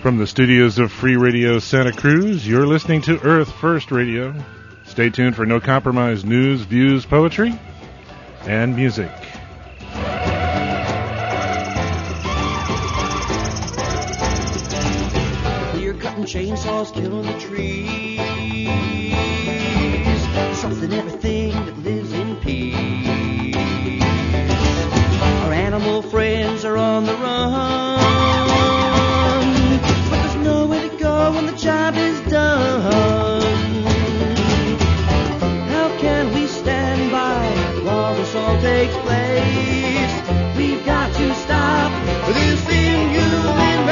From the studios of Free Radio Santa Cruz, you're listening to Earth First Radio. Stay tuned for No Compromise news, views, poetry, and music. We're cutting chainsaws, killing the trees, something everything that lives in peace. Our animal friends are on the run, but there's nowhere to go when the job is done. How can we stand by while this all takes place? We've got to stop this inhuman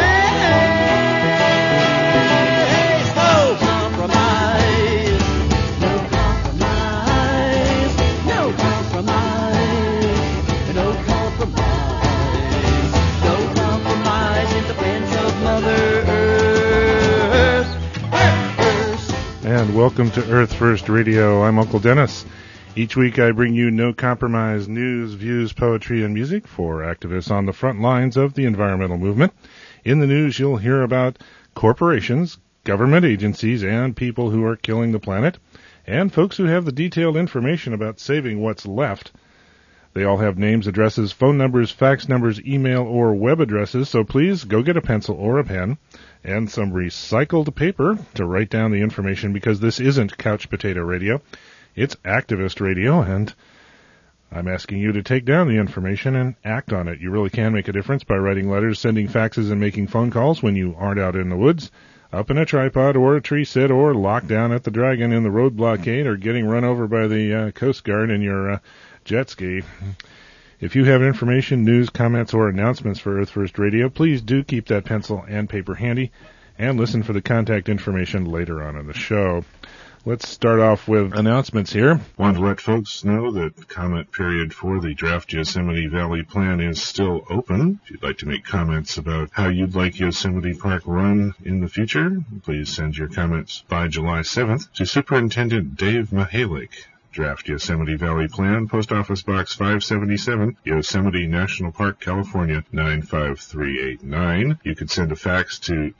race. No compromise, no compromise, no compromise, no compromise, no compromise in defense of Mother Earth. Earth first. And welcome to Earth First Radio. I'm Uncle Dennis. Each week I bring you No Compromise news, views, poetry, and music for activists on the front lines of the environmental movement. In the news, you'll hear about corporations, government agencies, and people who are killing the planet, and folks who have the detailed information about saving what's left. They all have names, addresses, phone numbers, fax numbers, email, or web addresses, so please go get a pencil or a pen and some recycled paper to write down the information, because this isn't couch potato radio. It's activist radio, and I'm asking you to take down the information and act on it. You really can make a difference by writing letters, sending faxes, and making phone calls when you aren't out in the woods, up in a tripod or a tree sit, or locked down at the Dragon in the road blockade, or getting run over by the Coast Guard in your jet ski. If you have information, news, comments, or announcements for Earth First Radio, please do keep that pencil and paper handy and listen for the contact information later on in the show. Let's start off with announcements here. Want to let folks know that the comment period for the Draft Yosemite Valley Plan is still open. If you'd like to make comments about how you'd like Yosemite Park run in the future, please send your comments by July 7th to Superintendent Dave Mihalik. Draft Yosemite Valley Plan, Post Office Box 577, Yosemite National Park, California, 95389. You can send a fax to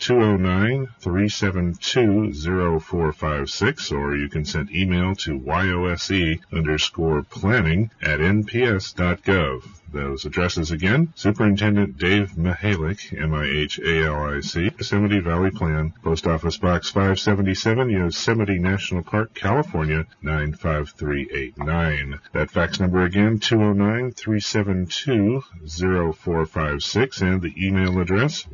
209-372-0456, or you can send email to yose_planning@nps.gov. Those addresses again: Superintendent Dave Mihalik, Mihalic, Yosemite Valley Plan, Post Office Box 577, Yosemite National Park, California, 95389. That fax number again, 209-372-0456, and the email address,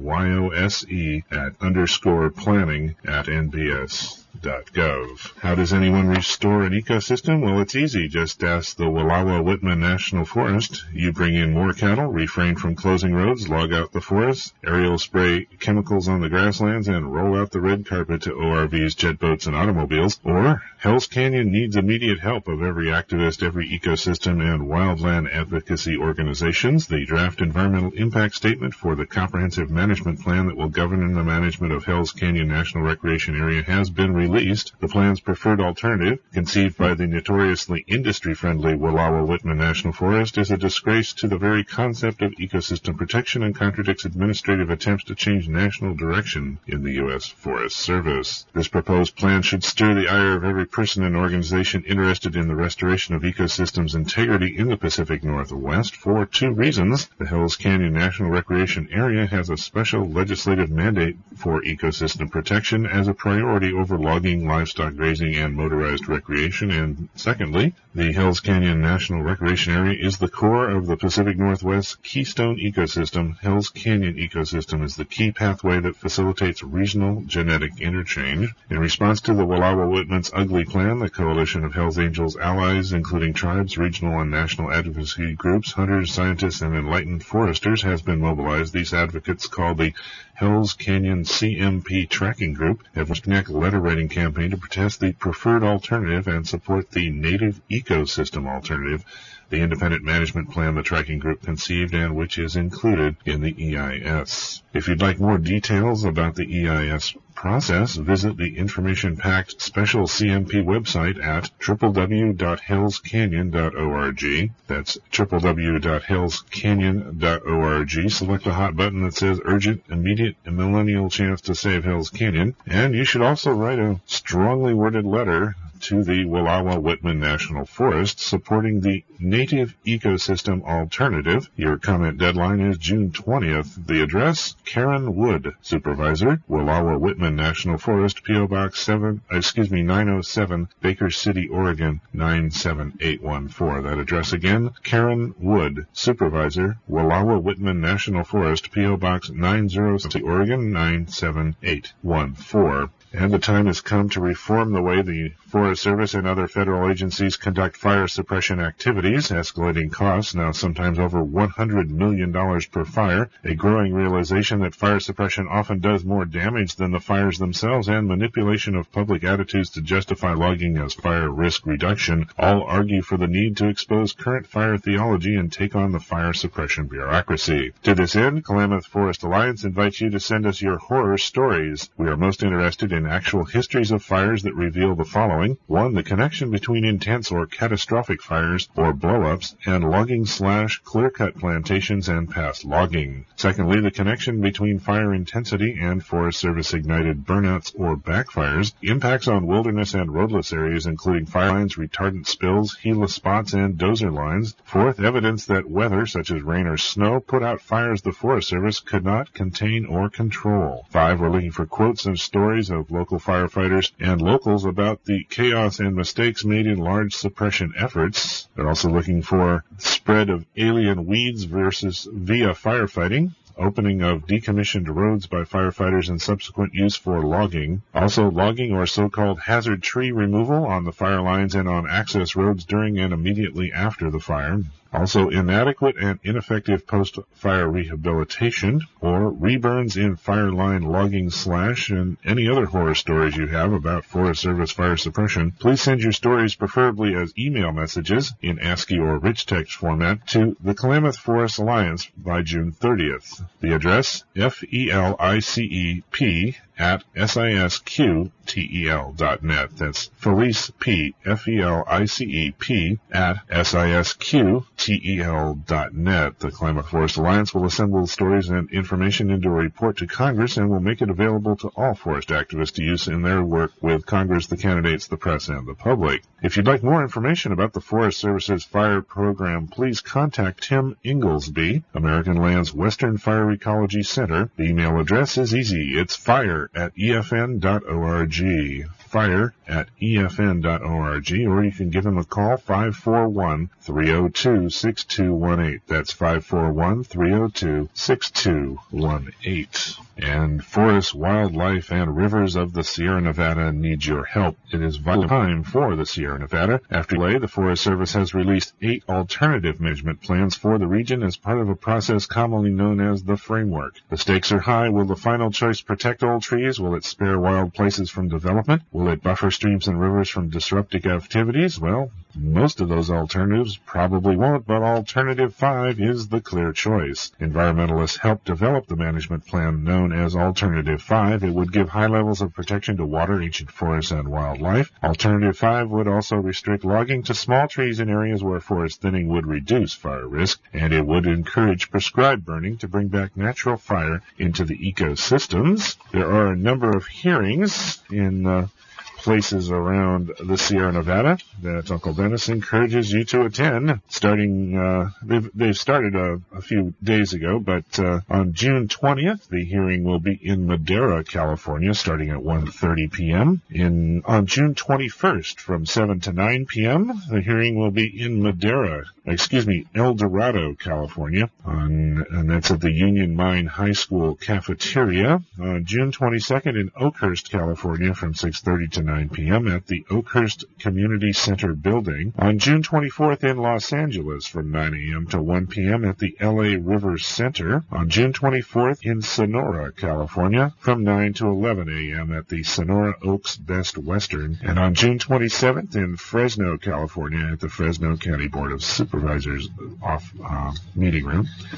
yose@_planning@nps.gov. How does anyone restore an ecosystem? Well, it's easy. Just ask the Wallowa-Whitman National Forest. You bring in more cattle, refrain from closing roads, log out the forest, aerial spray chemicals on the grasslands, and roll out the red carpet to ORVs, jet boats, and automobiles. Or Hell's Canyon needs immediate help of every activist, every ecosystem, and wildland advocacy organizations. The draft environmental impact statement for the comprehensive management plan that will govern the management of Hell's Canyon National Recreation Area has been released. The plan's preferred alternative, conceived by the notoriously industry-friendly Wallowa-Whitman National Forest, is a disgrace to the very concept of ecosystem protection and contradicts administrative attempts to change national direction in the U.S. Forest Service. This proposed plan should stir the ire of every person and organization interested in the restoration of ecosystems integrity in the Pacific Northwest for two reasons. The Hells Canyon National Recreation Area has a special legislative mandate for ecosystem protection as a priority over logging, livestock grazing, and motorized recreation. And secondly, the Hells Canyon National Recreation Area is the core of the Pacific Northwest keystone ecosystem. Hells Canyon ecosystem is the key pathway that facilitates regional genetic interchange. In response to the Wallowa-Whitman's ugly plan, the coalition of Hells Angels allies, including tribes, regional and national advocacy groups, hunters, scientists, and enlightened foresters, has been mobilized. These advocates, called the Hells Canyon CMP Tracking Group, have launched a letter writing campaign to protest the preferred alternative and support the native ecosystem alternative, the independent management plan the tracking group conceived and which is included in the EIS. If you'd like more details about the EIS process, visit the information-packed special CMP website at www.hellscanyon.org. That's www.hellscanyon.org. Select the hot button that says Urgent, Immediate, and Millennial Chance to Save Hell's Canyon. And you should also write a strongly worded letter to the Wallowa-Whitman National Forest supporting the Native Ecosystem Alternative. Your comment deadline is June 20th. The address, Karen Wood, Supervisor, Wallowa-Whitman National Forest, P.O. Box 907, Baker City, Oregon, 97814. That address again, Karen Wood, Supervisor, Wallowa-Whitman National Forest, P.O. Box 907, Oregon, 97814. And the time has come to reform the way the Forest Service and other federal agencies conduct fire suppression activities. Escalating costs, now sometimes over $100 million per fire, a growing realization that fire suppression often does more damage than the fires themselves, and manipulation of public attitudes to justify logging as fire risk reduction all argue for the need to expose current fire theology and take on the fire suppression bureaucracy. To this end, Klamath Forest Alliance invites you to send us your horror stories. We are most interested in actual histories of fires that reveal the following. 1. The connection between intense or catastrophic fires or blow-ups and logging/clear-cut plantations and past logging. Secondly, the connection between fire intensity and Forest Service-ignited burnouts or backfires, impacts on wilderness and roadless areas including fire lines, retardant spills, Gila spots, and dozer lines. Fourth, evidence that weather, such as rain or snow, put out fires the Forest Service could not contain or control. 5. We're looking for quotes and stories of local firefighters and locals about the chaos and mistakes made in large suppression efforts. They're also looking for spread of alien weeds via firefighting, opening of decommissioned roads by firefighters and subsequent use for logging. Also logging or so-called hazard tree removal on the fire lines and on access roads during and immediately after the fire. Also inadequate and ineffective post-fire rehabilitation, or reburns in fire line logging / and any other horror stories you have about Forest Service fire suppression. Please send your stories preferably as email messages in ASCII or rich text format to the Klamath Forest Alliance by June 30th. The address, felicqtel@sisqtel.net. That's Felice P, FELICEP @sisqtel.net. The Klamath Forest Alliance will assemble stories and information into a report to Congress and will make it available to all forest activists to use in their work with Congress, the candidates, the press, and the public. If you'd like more information about the Forest Service's fire program, please contact Tim Inglesby, American Land's Western Fire Ecology Center. The email address is easy. It's fire@efn.org. fire@efn.org, or you can give him a call, 541-302-6218. That's 541-302-6218. And forests, wildlife, and rivers of the Sierra Nevada need your help. It is vital time for the Sierra Nevada. After delay, the Forest Service has released 8 alternative management plans for the region as part of a process commonly known as the Framework. The stakes are high. Will the final choice protect old trees? Will it spare wild places from development? Will it buffer streams and rivers from disruptive activities? Well, most of those alternatives probably won't, but Alternative 5 is the clear choice. Environmentalists helped develop the management plan known as Alternative 5. It would give high levels of protection to water, ancient forests, and wildlife. Alternative 5 would also restrict logging to small trees in areas where forest thinning would reduce fire risk, and it would encourage prescribed burning to bring back natural fire into the ecosystems. There are a number of hearings in places around the Sierra Nevada that Uncle Dennis encourages you to attend. They've started a few days ago, but on June 20th, the hearing will be in Madera, California, starting at 1:30 p.m. On June 21st, from 7 to 9 p.m., the hearing will be in El Dorado, California, and that's at the Union Mine High School cafeteria. On June 22nd in Oakhurst, California, from 6:30 to 9 p.m. at the Oakhurst Community Center building. On June 24th in Los Angeles from 9 a.m. to 1 p.m. at the LA River Center. On June 24th in Sonora, California from 9 to 11 a.m. at the Sonora Oaks Best Western. And on June 27th in Fresno, California at the Fresno County Board of Supervisors meeting room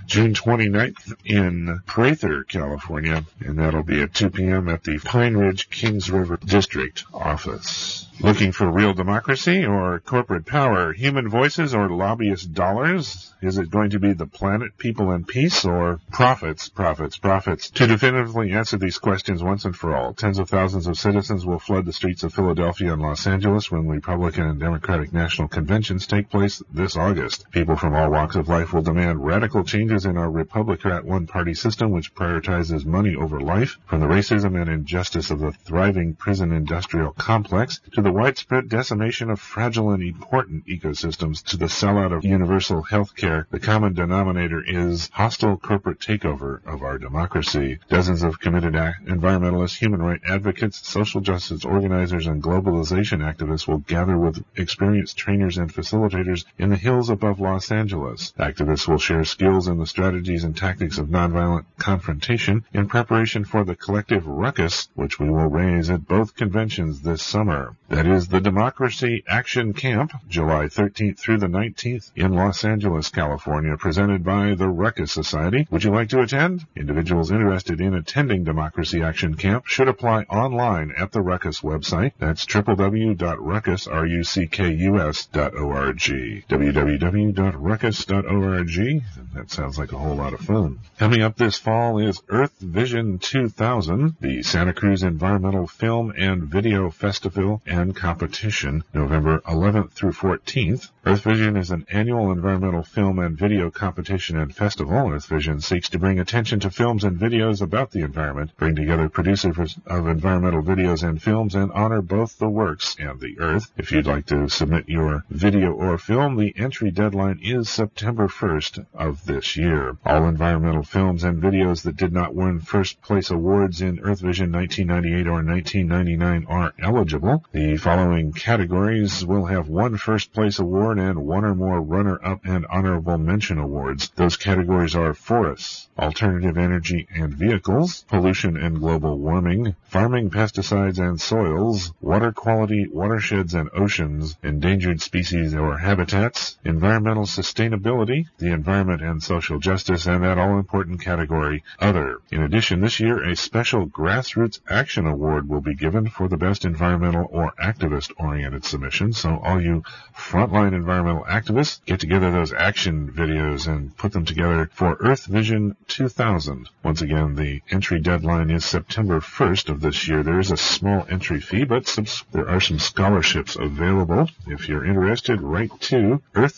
June 29th in Prather, California, and that'll be at 2 p.m. at the Pine Ridge Kings River District office. Looking for real democracy or corporate power, human voices or lobbyist dollars? Is it going to be the planet, people, and peace, or profits? To definitively answer these questions once and for all, tens of thousands of citizens will flood the streets of Philadelphia and Los Angeles when Republican and Democratic national conventions take place this August. People from all walks of life will demand radical changes in our Republican one-party system, which prioritizes money over life, from the racism and injustice of the thriving prison industrial complex to the widespread decimation of fragile and important ecosystems to the sellout of universal health care. The common denominator is hostile corporate takeover of our democracy. Dozens of committed environmentalists, human rights advocates, social justice organizers, and globalization activists will gather with experienced trainers and facilitators in the hills above Los Angeles. Activists will share skills in the strategies and tactics of nonviolent confrontation in preparation for the collective ruckus, which we will raise at both conventions this summer. That is the Democracy Action Camp, July 13th through the 19th in Los Angeles, California, presented by the Ruckus Society. Would you like to attend? Individuals interested in attending Democracy Action Camp should apply online at the Ruckus website. That's www.ruckus.org. www.ruckus.org. That sounds like a whole lot of fun. Coming up this fall is Earth Vision 2000, the Santa Cruz Environmental Film and Video Festival and Competition, November 11th through 14th. Earth Vision is an annual environmental film and video competition and festival. Earth Vision seeks to bring attention to films and videos about the environment, bring together producers of environmental videos and films, and honor both the works and the earth. If you'd like to submit your video or film, the entry deadline is September 1st of this year. All environmental films and videos that did not win first place awards in Earth Vision 1998 or 1999 are eligible. The following categories will have one first place award and one or more runner-up and honorable mention awards. Those categories are forests, alternative energy and vehicles, pollution and global warming, farming, pesticides and soils, water quality, watersheds and oceans, endangered species or habitats, environmental sustainability, the environment and social justice, and that all-important category, other. In addition, this year a special Grassroots Action Award will be given for the best environmental or activist-oriented submission. So all you frontline environmental activists, get together those action videos and put them together for Earth Vision 2000. Once again, the entry deadline is September 1st of this year. There is a small entry fee, but there are some scholarships available. If you're interested, write to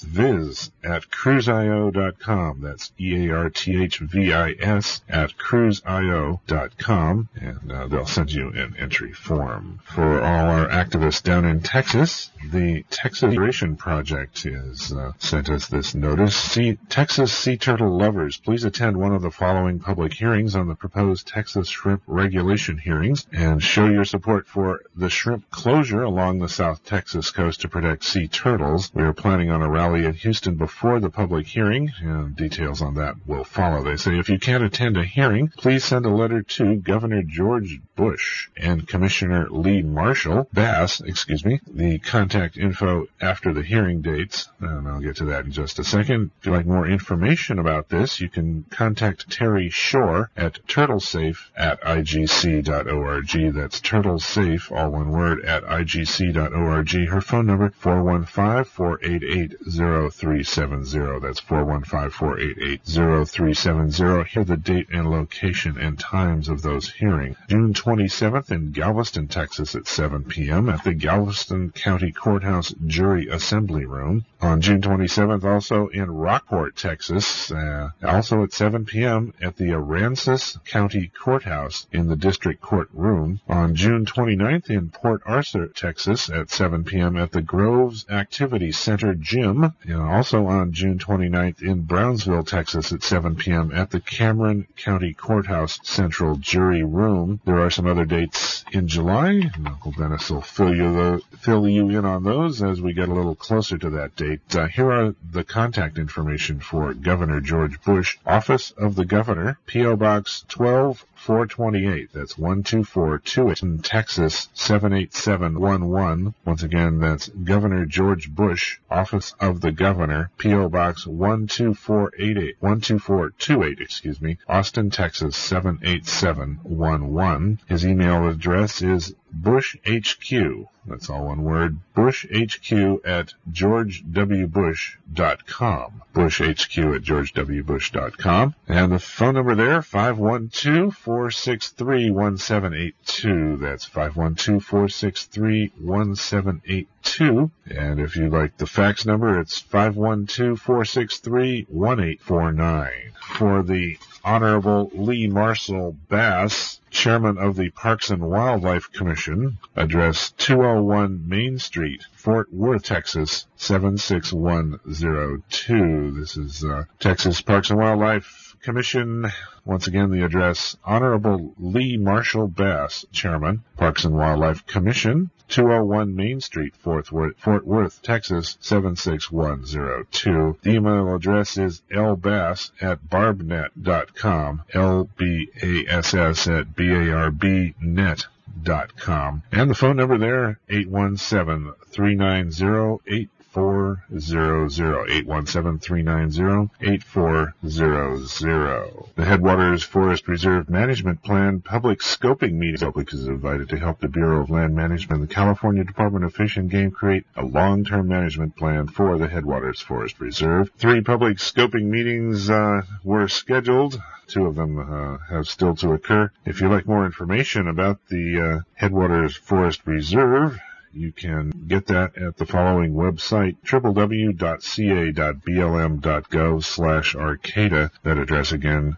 earthviz@cruisio.com. That's EARTHVIS @cruisio.com, and they'll send you an entry form. For all our activists down in Texas, the Texas Restoration Project has sent us this notice. Texas sea turtle lovers, please attend one of the following public hearings on the proposed Texas shrimp regulation hearings and show your support for the shrimp closure along the South Texas coast to protect sea turtles. We are planning on a rally in Houston before the public hearing, and details on that will follow. They say if you can't attend a hearing, please send a letter to Governor George Bush and Commissioner Lee Bass. The contact info after the hearing dates, and I'll get to that in just a second. If you'd like more information about this, you can contact Terry Shore at turtlesafe@igc.org. That's turtlesafe, all one word, at igc.org. Her phone number, 415-488-0370. That's 415-488-0370. Here are the date and location and times of those hearings. June 27th in Galveston, Texas at 7 p.m. at the Galveston County Courthouse Jury Assembly Room. On June 27th, also in Rockport, Texas, also at 7 p.m. at the Aransas County Courthouse in the District Court Room. On June 29th in Port Arthur, Texas at 7 p.m. at the Groves Activity Center Gym. And also on June 29th in Brownsville, Texas at 7 p.m. at the Cameron County Courthouse Central Jury Room. There are some other dates in July. Uncle Dennis will fill you in on those as we get a little closer to that date. Here are the contact information for Governor George Bush. Office of the Governor, P.O. Box 12 428. That's 12428. In Texas, 78711. Once again, that's Governor George Bush, Office of the Governor, P.O. Box 12428, Austin, Texas, 78711. His email address is bushhq, that's all one word, bushhq@georgewbush.com, bushhq@georgewbush.com. And the phone number there, 512-463-1782. That's 512-463-1782. And if you'd like the fax number, it's 512-463-1849. For the Honorable Lee Marshall Bass, Chairman of the Parks and Wildlife Commission, address 201 Main Street, Fort Worth, Texas, 76102. This is Texas Parks and Wildlife Commission. Once again, the address, Honorable Lee Marshall Bass, Chairman, Parks and Wildlife Commission, 201 Main Street, Fort Worth, Texas, 76102. The email address is lbass@barbnet.com, lbass@barbnet.com. And the phone number there, 817-390-8400, 817-390-8400. The Headwaters Forest Reserve Management Plan public scoping meeting. The public is invited to help the Bureau of Land Management and the California Department of Fish and Game create a long-term management plan for the Headwaters Forest Reserve. 3 public scoping meetings were scheduled. 2 of them have still to occur. If you'd like more information about the Headwaters Forest Reserve, you can get that at the following website, www.ca.blm.gov/Arcata. That address again,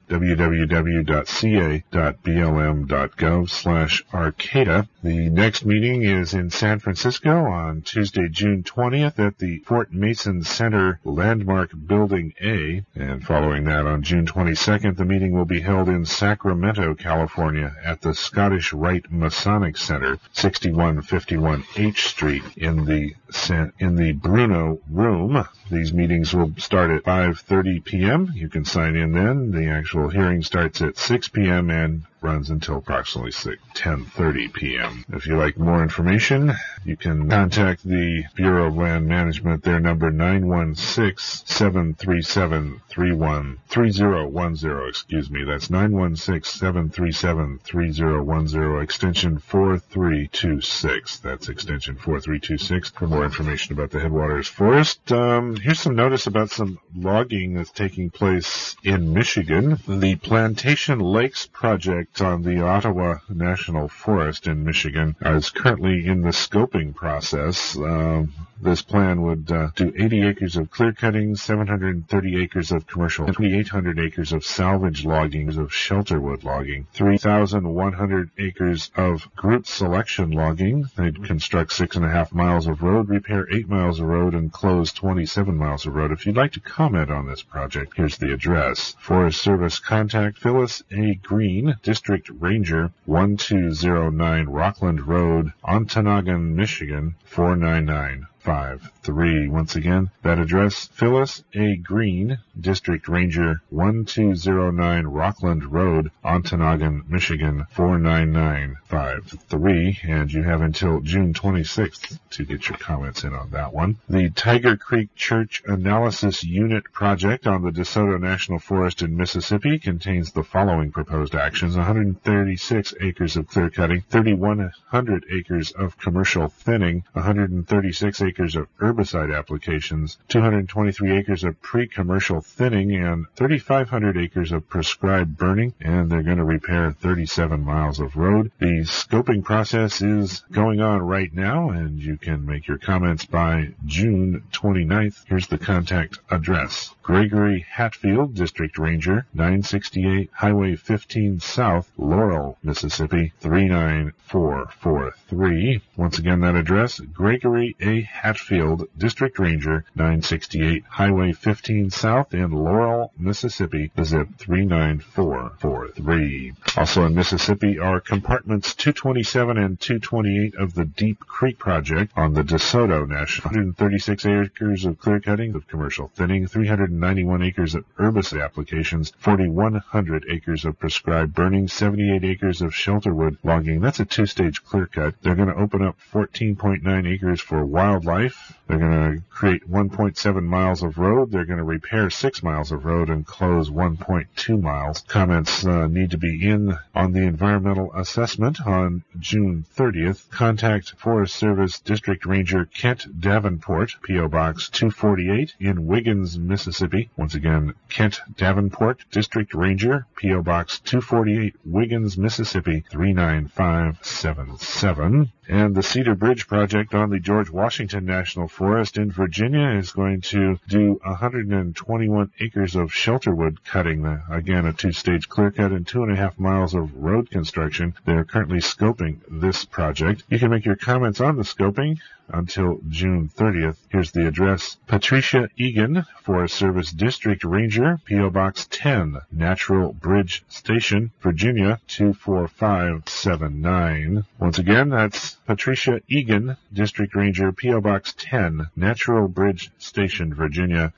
www.ca.blm.gov/Arcata. The next meeting is in San Francisco on Tuesday, June 20th at the Fort Mason Center Landmark Building A. And following that on June 22nd, the meeting will be held in Sacramento, California at the Scottish Rite Masonic Center, 6151 H Street in the Bruno Room. These meetings will start at 5:30 p.m. You can sign in then. The actual hearing starts at 6 p.m. and runs until approximately 10:30 p.m. If you'd like more information, you can contact the Bureau of Land Management. Their number 916-737-3010. Excuse me. That's 916-737-3010, extension 4326. That's extension 4326 for more information about the Headwaters Forest. Here's some notice about some logging that's taking place in Michigan. The Plantation Lakes project on the Ottawa National Forest in Michigan is currently in the scoping process. This plan would do 80 acres of clear cutting, 730 acres of commercial, and 2,800 acres of salvage logging, of shelterwood logging, 3,100 acres of group selection logging. They'd construct 6.5 miles of road, repair 8 miles of road, and close 27 miles of road. If you'd like to comment on this project, here's the address. Forest Service contact Phyllis A. Green, District Ranger, 1209 Rockland Road, Ontonagon, Michigan, 49953. Once again, that address, Phyllis A. Green, District Ranger, 1209 Rockland Road, Ontonagon, Michigan, 49953. And you have until June 26th to get your comments in on that one. The Tiger Creek Church Analysis Unit project on the DeSoto National Forest in Mississippi contains the following proposed actions: 136 acres of clear cutting, 3,100 acres of commercial thinning, 136 acres of herbicide applications, 223 acres of pre-commercial thinning, and 3,500 acres of prescribed burning, and they're going to repair 37 miles of road. The scoping process is going on right now, and you can make your comments by June 29th. Here's the contact address. Gregory Hatfield, District Ranger, 968 Highway 15 South, Laurel, Mississippi, 39443. Once again, that address, Gregory A. Hatfield, District Ranger, 968 Highway 15 South in Laurel, Mississippi, zip 39443. Also in Mississippi are compartments 227 and 228 of the Deep Creek Project on the DeSoto National. 136 acres of clear cutting of commercial thinning, 391 acres of herbicide applications, 4,100 acres of prescribed burning, 78 acres of shelterwood logging. That's a two-stage clear cut. They're going to open up 14.9 acres for wildlife. They're going to create 1.7 miles of road. They're going to repair 6 miles of road and close 1.2 miles. Comments need to be in on the environmental assessment on June 30th. Contact Forest Service District Ranger Kent Davenport, P.O. Box 248 in Wiggins, Mississippi. Once again, Kent Davenport, District Ranger, P.O. Box 248, Wiggins, Mississippi 39577. And the Cedar Bridge Project on the George Washington National Forest in Virginia is going to do 121 acres of shelterwood cutting. Again, a two-stage clear cut and 2.5 miles of road construction. They're currently scoping this project. You can make your comments on the scoping until June 30th. Here's the address. Patricia Egan, Forest Service District Ranger, P.O. Box 10, Natural Bridge Station, Virginia 24579. Once again, that's Patricia Egan, District Ranger, P.O. Box 10, Natural Bridge Station, Virginia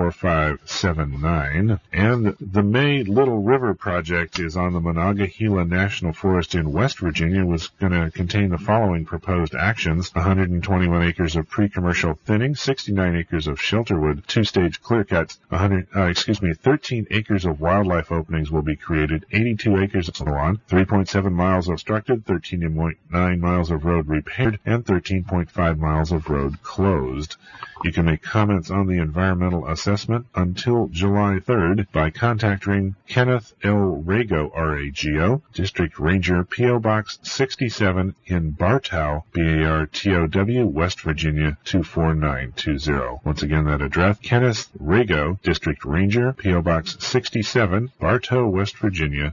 24579. And the May Little River Project is on the Monongahela National Forest in West Virginia. Was going to contain the following proposed actions: 121 acres of pre-commercial thinning, 69 acres of shelterwood, two-stage clear cuts, 13 acres of wildlife openings will be created, 82 acres of lawn, 3.7 miles obstructed, 13.9 miles of road repaired, and 13.5 miles of road closed. You can make comments on the environmental assessment until July 3rd by contacting Kenneth L. Rago, R-A-G-O, District Ranger, P.O. Box 67 in Bartow, B-A-R-T-O-W, West Virginia 24920. Once again, that address, Kenneth Rago, District Ranger, P.O. Box 67, Bartow, West Virginia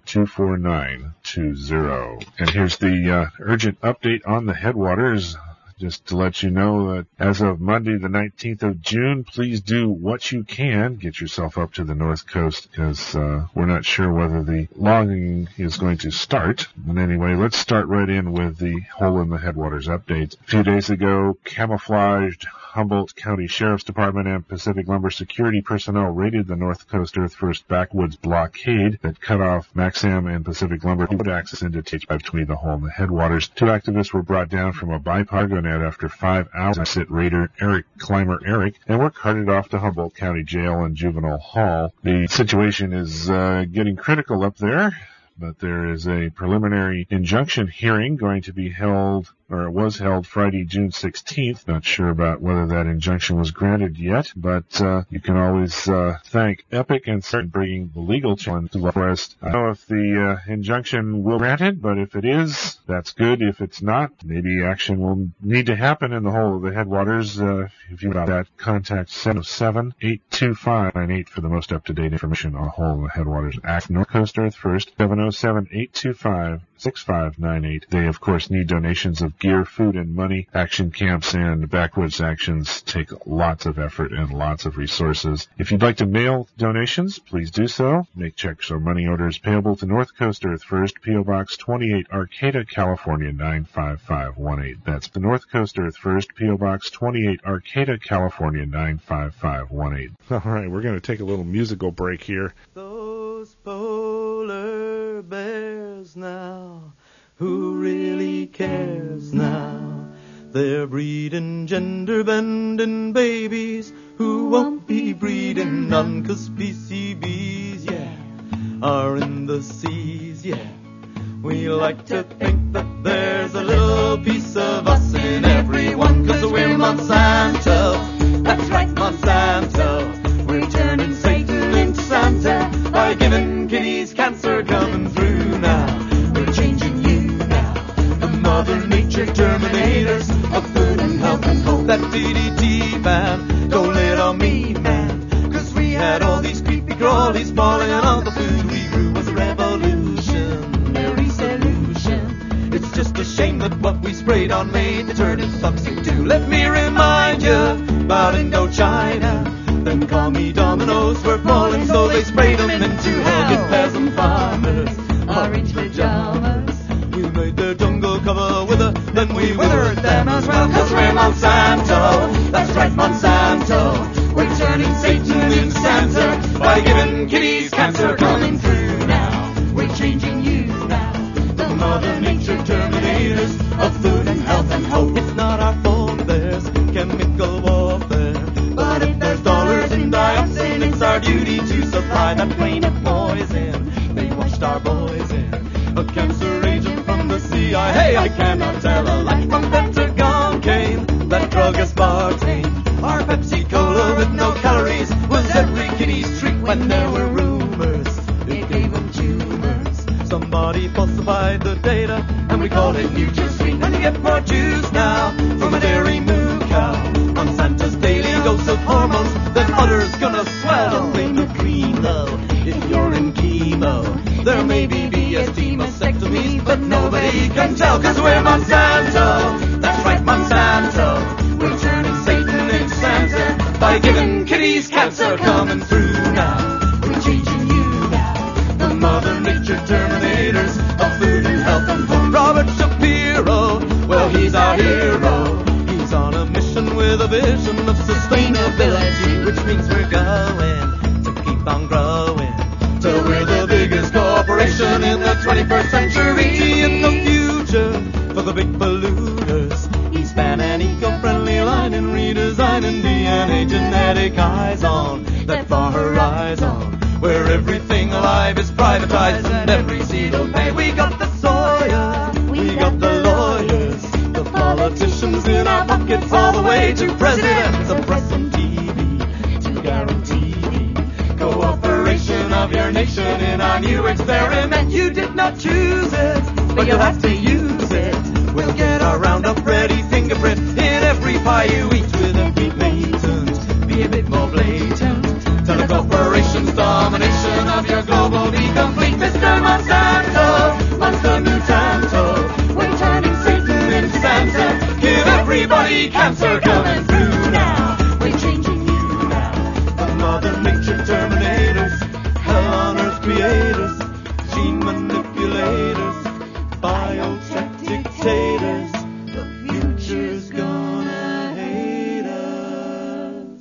24920. And here's the urgent update on the headwaters. Just to let you know that as of Monday, the 19th of June, please do what you can. Get yourself up to the North Coast because we're not sure whether the logging is going to start. But anyway, let's start right in with the hole in the headwaters updates. A few days ago, camouflaged Humboldt County Sheriff's Department and Pacific Lumber security personnel raided the North Coast Earth First backwoods blockade that cut off Maxam and Pacific Lumber road access into H5 between the hole and the headwaters. 2 activists were brought down from a BiPargoNet after 5 hours. Sit raider Eric and were carted off to Humboldt County Jail and Juvenile Hall. The situation is getting critical up there, but there is a preliminary injunction hearing going to be held, or it was held Friday, June 16th. Not sure about whether that injunction was granted yet, but you can always thank Epic and start bringing the legal challenge to the forest. I don't know if the injunction will be granted, but if it is, that's good. If it's not, maybe action will need to happen in the whole of the headwaters. If you want that, contact 707-825-98 for the most up-to-date information on the whole of the headwaters act. North Coast Earth First, 707-825-6598. They, of course, need donations of gear, food, and money. Action camps and backwoods actions take lots of effort and lots of resources. If you'd like to mail donations, please do so. Make checks or money orders payable to North Coast Earth First, P.O. Box 28, Arcata, California 95518. That's the North Coast Earth First, P.O. Box 28, Arcata, California 95518. All right, we're going to take a little musical break here. Those polar bears now, who really cares now? They're breeding gender-bending babies who won't be breeding none, 'cause PCBs, yeah, are in the seas, yeah. We like to think that there's a little piece of us in everyone, 'cause we're Monsanto. That's right, Monsanto. We're turning Satan into Santa by giving kiddies cancer coming through now. We're changing you now. The Mother Nature terminators of food and health and hope. That DDT, man, don't lay it on me, man, 'cause we had all these creepy crawlies falling on the food we grew. Was a revolutionary solution. It's just a shame that what we sprayed on made the turnips toxic too. Let me remind you out Indochina. Then call me dominoes were falling, so they sprayed them into hell. Peasant farmers, orange pajamas. We made their jungle cover wither, then we withered them as well. 'Cause we're Monsanto, that's right, Monsanto. We're turning Satan into Santa by giving kiddies cancer. Coming through now, we're changing you now. The Mother Nature terminators of food and health and hope. It's not our fault there's chemical warfare, but if there's dollars in dioxin, it's our duty to supply that plane of poison they washed our boys in. A cancer agent from the CIA, I cannot tell a lie. From Pentagon came that drug aspartame. Our Pepsi Cola with no calories was every kiddie's treat. When there were rumors, it gave them tumors. Somebody falsified the data, and we called it NutraSweet. And you get more juice now from a dairy moo cow. Monsanto's daily dose of hormones, then udder's gonna swell. Don't blame the cream though, if you're in chemo. There may be BSD mastectomies, but nobody can tell. 'Cause we're Monsanto, that's right, Monsanto. We're turning Satan into Santa by giving kiddies cancer. Coming through now, we're changing you now. The Mother Nature terminators of food and health and hope. Robert Shapiro, well, he's our hero. He's on a mission with a vision of sustainability, which means we're going to keep on growing till we're the biggest corporation in the 21st century. In the future, for the big polluters, E-span and eco-friendly line and redesigning DNA genetic eyes on that far horizon, where everything alive is privatized and every seed will pay. We got the soil, we got the lawyers, the politicians in our pockets, all the way to presidents of press and TV to guarantee cooperation of your nation in our new experiment. You did not choose it, but you'll have to use it. We'll get our Roundup Ready fingerprint in every pie you eat with every patent. Be a bit more blatant. Tell the corporation's domination of your global be complete. Mr. Monsanto, Monster Mutanto. We're turning Satan into Santa. Give everybody cancer. Coming through now, we're changing you now. The Mother Nature terminators, hell on earth creators, gene manipulators, biotech dictators. The future's gonna hate us.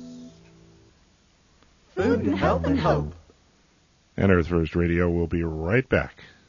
Food and health and hope. And Earth First Radio will be right back.